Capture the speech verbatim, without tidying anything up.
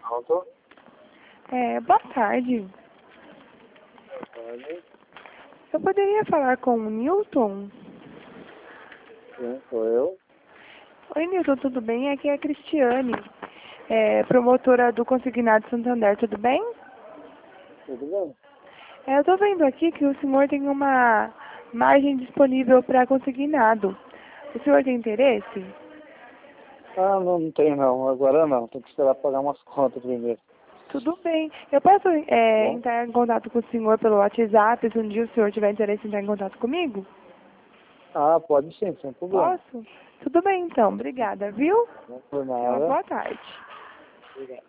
Pronto. É, boa tarde. Boa tarde. Eu poderia falar com o Newton? Sim, sou eu. Oi, Newton, tudo bem? Aqui é a Cristiane, é, promotora do Consignado Santander, tudo bem? Tudo bem? É, eu estou vendo aqui que o senhor tem uma margem disponível para consignado. O senhor tem interesse? Ah, não, não tem não. Agora não. Tem que esperar pagar umas contas primeiro. Tudo bem. Eu posso é, Bom? entrar em contato com o senhor pelo WhatsApp, se um dia o senhor tiver interesse em entrar em contato comigo? Ah, pode sim, sem problema. Posso? Tudo bem, então. Obrigada, viu? Não por Tenha uma nada. boa tarde. Obrigado.